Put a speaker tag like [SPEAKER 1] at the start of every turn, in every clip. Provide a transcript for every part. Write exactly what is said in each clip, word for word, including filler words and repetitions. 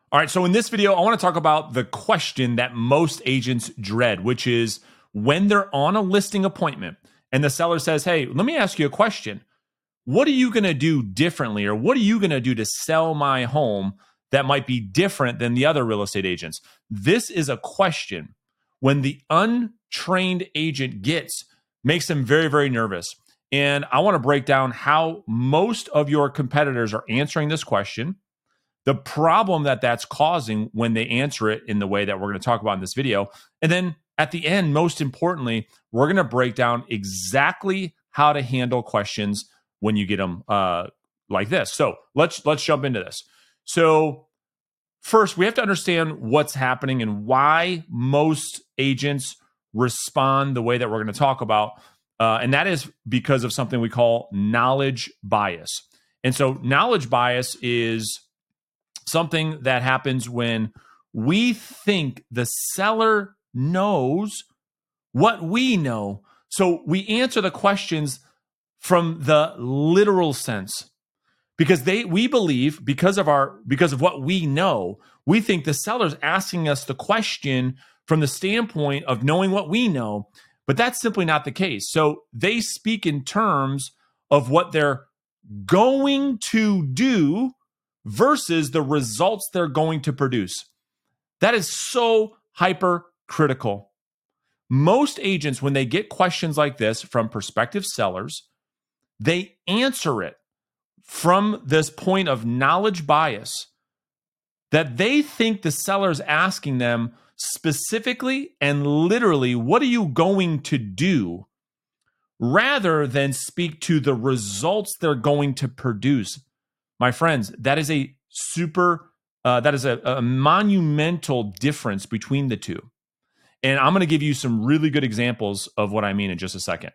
[SPEAKER 1] All right, so in this video, I want to talk about the question that most agents dread, which is when they're on a listing appointment and the seller says, hey, let me ask you a question. What are you going to do differently, or what are you going to do to sell my home that might be different than the other real estate agents? This is a question when the untrained agent gets, makes them very, very nervous. And I want to break down how most of your competitors are answering this question, the problem that that's causing when they answer it in the way that we're going to talk about in this video. And then at the end, most importantly, we're going to break down exactly how to handle questions when you get them uh, like this. So let's let's jump into this. So first, we have to understand what's happening and why most agents respond the way that we're going to talk about. Uh, and that is because of something we call knowledge bias. And so knowledge bias is something that happens when we think the seller knows what we know. So we answer the questions from the literal sense because they we believe because of our because of what we know, we think the seller's asking us the question from the standpoint of knowing what we know, but that's simply not the case. So they speak in terms of what they're going to do versus the results they're going to produce. That is so hypercritical. Most agents, when they get questions like this from prospective sellers, they answer it from this point of knowledge bias that they think the seller's asking them specifically and literally, what are you going to do, rather than speak to the results they're going to produce. My friends, that is a super, uh, that is a, a monumental difference between the two. And I'm going to give you some really good examples of what I mean in just a second.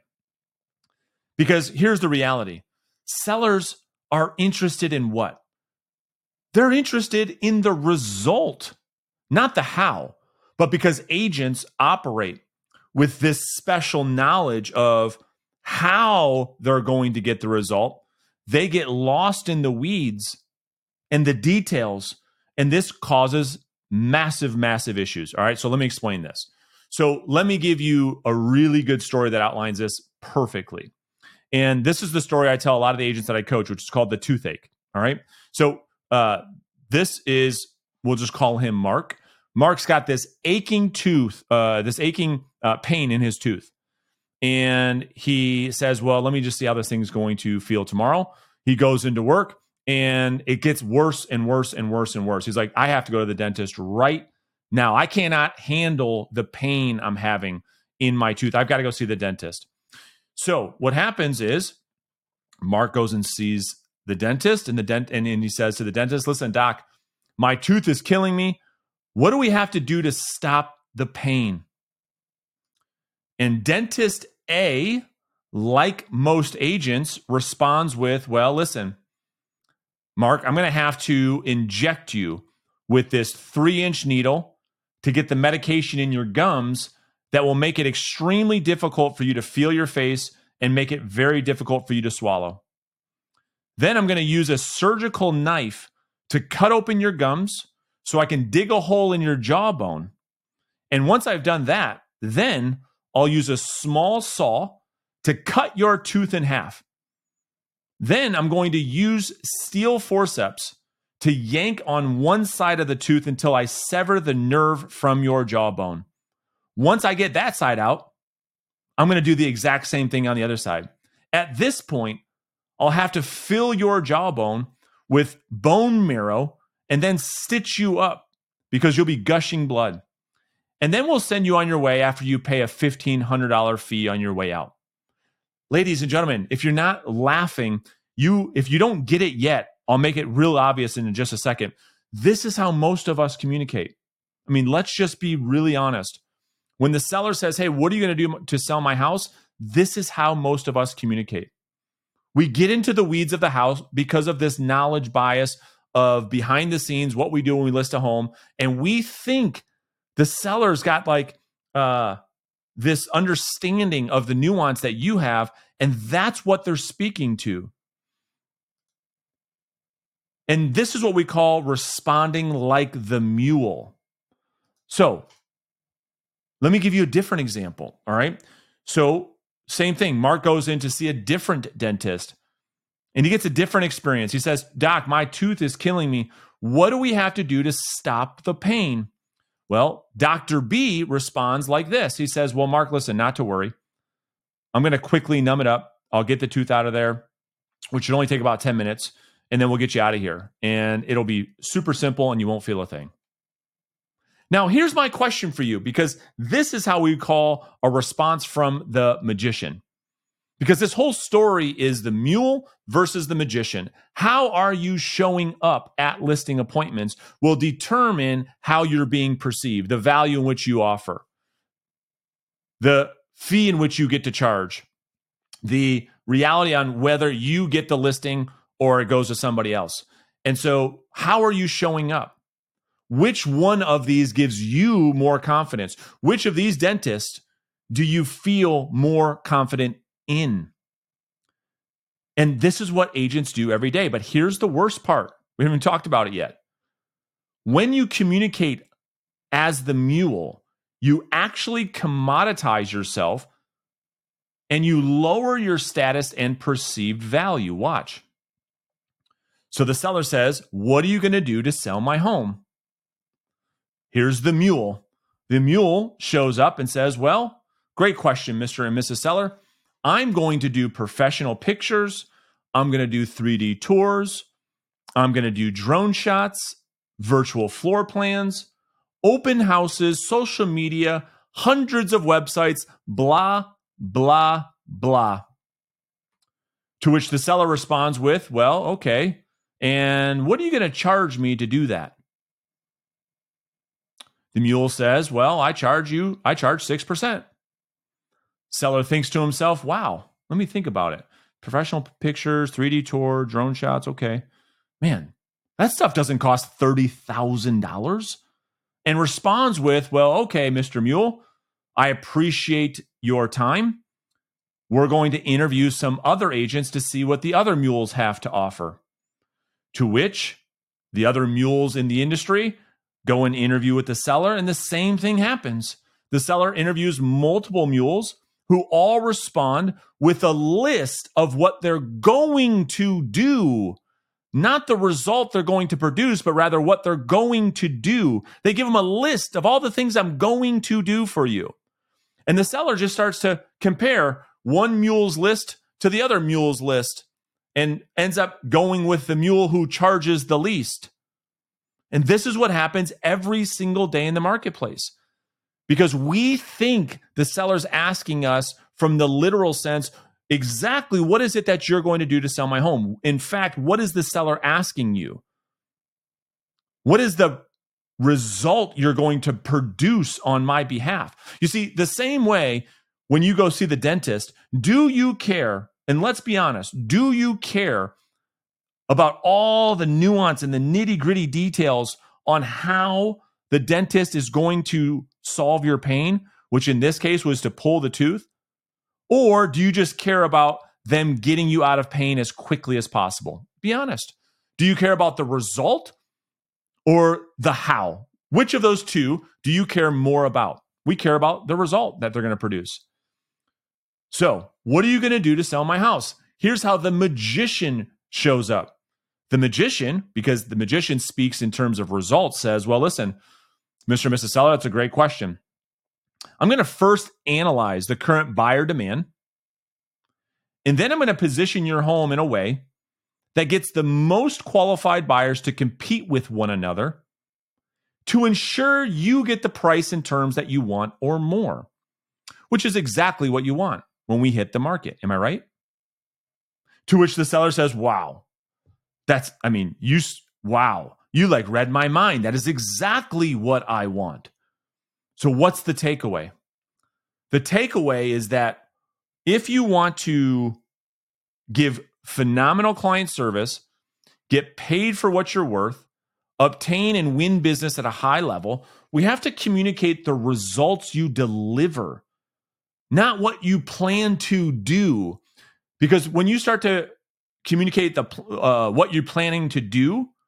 [SPEAKER 1] Because here's the reality. Sellers are interested in what? They're interested in the result, not the how. But because agents operate with this special knowledge of how they're going to get the result, they get lost in the weeds and the details, and this causes massive, massive issues. All right, so let me explain this. So let me give you a really good story that outlines this perfectly. And this is the story I tell a lot of the agents that I coach, which is called the toothache. All right, so uh, this is, we'll just call him Mark. Mark's got this aching tooth, uh, this aching uh, pain in his tooth. And he says, well, let me just see how this thing's going to feel tomorrow. He goes into work and it gets worse and worse and worse and worse. He's like, I have to go to the dentist right now. I cannot handle the pain I'm having in my tooth. I've got to go see the dentist. So what happens is Mark goes and sees the dentist and the dent and, and he says to the dentist, listen, doc, my tooth is killing me. What do we have to do to stop the pain? And dentist A, like most agents, responds with, well, listen, Mark, I'm going to have to inject you with this three-inch needle to get the medication in your gums that will make it extremely difficult for you to feel your face and make it very difficult for you to swallow. Then I'm going to use a surgical knife to cut open your gums so I can dig a hole in your jawbone. And once I've done that, then I'll use a small saw to cut your tooth in half. Then I'm going to use steel forceps to yank on one side of the tooth until I sever the nerve from your jawbone. Once I get that side out, I'm going to do the exact same thing on the other side. At this point, I'll have to fill your jawbone with bone marrow and then stitch you up because you'll be gushing blood. And then we'll send you on your way after you pay a fifteen hundred dollars fee on your way out. Ladies and gentlemen, if you're not laughing, you if you don't get it yet, I'll make it real obvious in just a second. This is how most of us communicate. I mean, let's just be really honest. When the seller says, hey, what are you going to do to sell my house? This is how most of us communicate. We get into the weeds of the house because of this knowledge bias of behind the scenes, what we do when we list a home. And we think the seller's got like uh, this understanding of the nuance that you have, and that's what they're speaking to. And this is what we call responding like the mule. So let me give you a different example. All right. So same thing. Mark goes in to see a different dentist and he gets a different experience. He says, "Doc, my tooth is killing me. What do we have to do to stop the pain?" Well, Doctor B responds like this. He says, "Well, Mark, listen, not to worry. I'm going to quickly numb it up. I'll get the tooth out of there, which should only take about ten minutes, and then we'll get you out of here. And it'll be super simple and you won't feel a thing." Now, here's my question for you, because this is how we call a response from the magician. Because this whole story is the mule versus the magician. How are you showing up at listing appointments will determine how you're being perceived, the value in which you offer, the fee in which you get to charge, the reality on whether you get the listing or it goes to somebody else. And so how are you showing up? Which one of these gives you more confidence? Which of these dentists do you feel more confident in? And this is what agents do every day. But here's the worst part. We haven't talked about it yet. When you communicate as the mule, you actually commoditize yourself and you lower your status and perceived value. Watch. So the seller says, "What are you going to do to sell my home?" Here's the mule. The mule shows up and says, "Well, great question, Mister and Missus Seller. I'm going to do professional pictures. I'm going to do three D tours. I'm going to do drone shots, virtual floor plans, open houses, social media, hundreds of websites, blah, blah, blah." To which the seller responds with, "Well, okay. And what are you going to charge me to do that?" The mule says, "Well, I charge you, I charge six percent. Seller thinks to himself, "Wow, let me think about it. Professional pictures, three D tour, drone shots, okay. Man, that stuff doesn't cost thirty thousand dollars. And responds with, "Well, okay, Mister Mule, I appreciate your time. We're going to interview some other agents to see what the other mules have to offer." To which the other mules in the industry go and interview with the seller, and the same thing happens. The seller interviews multiple mules who all respond with a list of what they're going to do, not the result they're going to produce, but rather what they're going to do. They give them a list of all the things I'm going to do for you. And the seller just starts to compare one mule's list to the other mule's list and ends up going with the mule who charges the least. And this is what happens every single day in the marketplace, because we think the seller's asking us from the literal sense, exactly what is it that you're going to do to sell my home? In fact, what is the seller asking you? What is the result you're going to produce on my behalf? You see, the same way when you go see the dentist, do you care? And let's be honest, do you care about all the nuance and the nitty-gritty details on how the dentist is going to solve your pain, which in this case was to pull the tooth? Or do you just care about them getting you out of pain as quickly as possible? Be honest. Do you care about the result or the how? Which of those two do you care more about? We care about the result that they're going to produce. So, what are you going to do to sell my house? Here's how the magician shows up. The magician, because the magician speaks in terms of results, says, "Well, listen, Mister and Missus Seller, that's a great question. I'm going to first analyze the current buyer demand, and then I'm going to position your home in a way that gets the most qualified buyers to compete with one another to ensure you get the price and terms that you want or more," which is exactly what you want when we hit the market. Am I right? To which the seller says, "Wow, that's, I mean, you, wow, you like read my mind. That is exactly what I want." So what's the takeaway? The takeaway is that if you want to give phenomenal client service, get paid for what you're worth, obtain and win business at a high level, we have to communicate the results you deliver, not what you plan to do. Because when you start to communicate the uh, what you're planning to do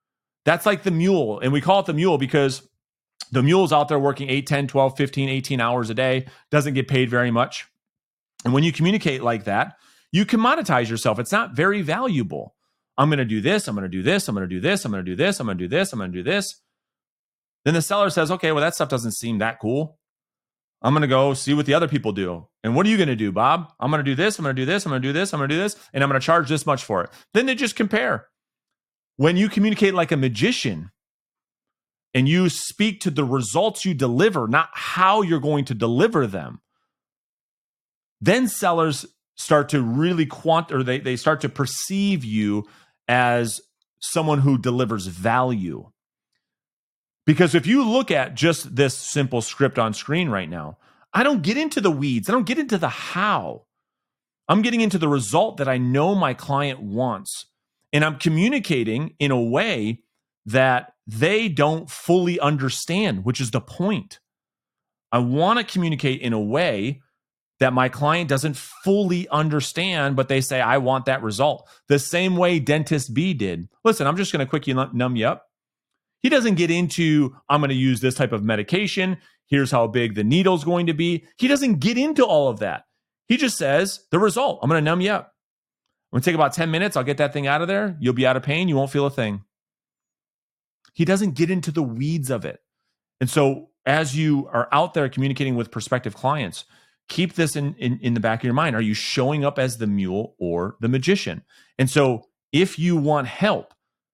[SPEAKER 1] That's like the mule. And we call it the mule because the mule's out there working eight, ten, twelve, fifteen, eighteen hours a day, doesn't get paid very much. And when you communicate like that, you commoditize yourself. It's not very valuable. I'm going to do this. I'm going to do this. I'm going to do this. I'm going to do this. I'm going to do this. I'm going to do this. Then the seller says, okay, well, that stuff doesn't seem that cool. I'm going to go see what the other people do. And what are you going to do, Bob? I'm going to do this. I'm going to do this. I'm going to do this. I'm going to do this. And I'm going to charge this much for it. Then they just compare. When you communicate like a magician and you speak to the results you deliver, not how you're going to deliver them, then sellers start to really quant, or they, they start to perceive you as someone who delivers value. Because if you look at just this simple script on screen right now, I don't get into the weeds. I don't get into the how. I'm getting into the result that I know my client wants. And I'm communicating in a way that they don't fully understand, which is the point. I want to communicate in a way that my client doesn't fully understand, but they say, I want that result. The same way Dentist B did. Listen, I'm just going to quickly numb you up. He doesn't get into, I'm going to use this type of medication. Here's how big the needle's going to be. He doesn't get into all of that. He just says, the result, I'm going to numb you up. I'm going to take about ten minutes. I'll get that thing out of there. You'll be out of pain. You won't feel a thing. He doesn't get into the weeds of it. And so as you are out there communicating with prospective clients, keep this in, in, in the back of your mind. Are you showing up as the mule or the magician? And so if you want help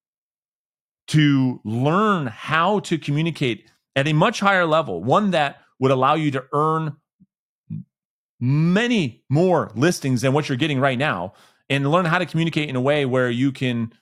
[SPEAKER 1] to learn how to communicate at a much higher level, one that would allow you to earn many more listings than what you're getting right now, and learn how to communicate in a way where you can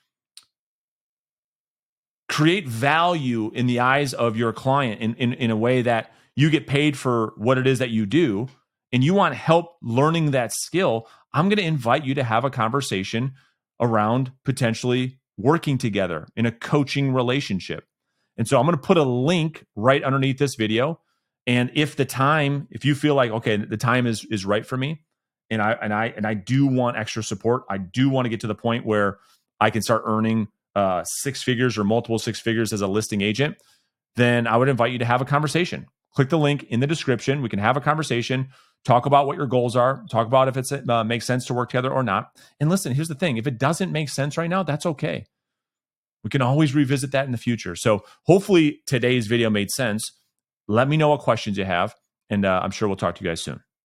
[SPEAKER 1] create value in the eyes of your client in, in, in a way that you get paid for what it is that you do, and you want help learning that skill, I'm going to invite you to have a conversation around potentially working together in a coaching relationship. And so I'm going to put a link right underneath this video. And if the time, if you feel like, okay, the time is is right for me, and I and I and I do want extra support, I do want to get to the point where I can start earning uh, six figures or multiple six figures as a listing agent, then I would invite you to have a conversation. Click the link in the description. We can have a conversation, talk about what your goals are, talk about if it uh, makes sense to work together or not. And listen, here's the thing. If it doesn't make sense right now, that's okay. We can always revisit that in the future. So hopefully today's video made sense. Let me know what questions you have, and uh, I'm sure we'll talk to you guys soon.